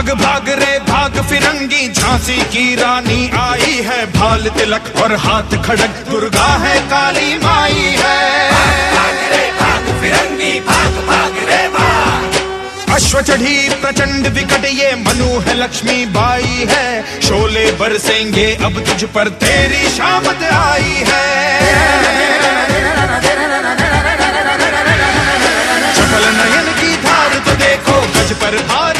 भाग भाग रे भाग फिरंगी, झांसी की रानी आई है, भाल तिलक और हाथ खड़क, दुर्गा है काली माई है। भाग रे भाग फिरंगी, भाग भाग रे भाग। अश्व चढ़ी प्रचंड विकट ये मनु है, लक्ष्मी बाई है, शोले बरसेंगे अब तुझ पर, तेरी शामत आई है। चपल नयन की धार तो देखो, गज पर भार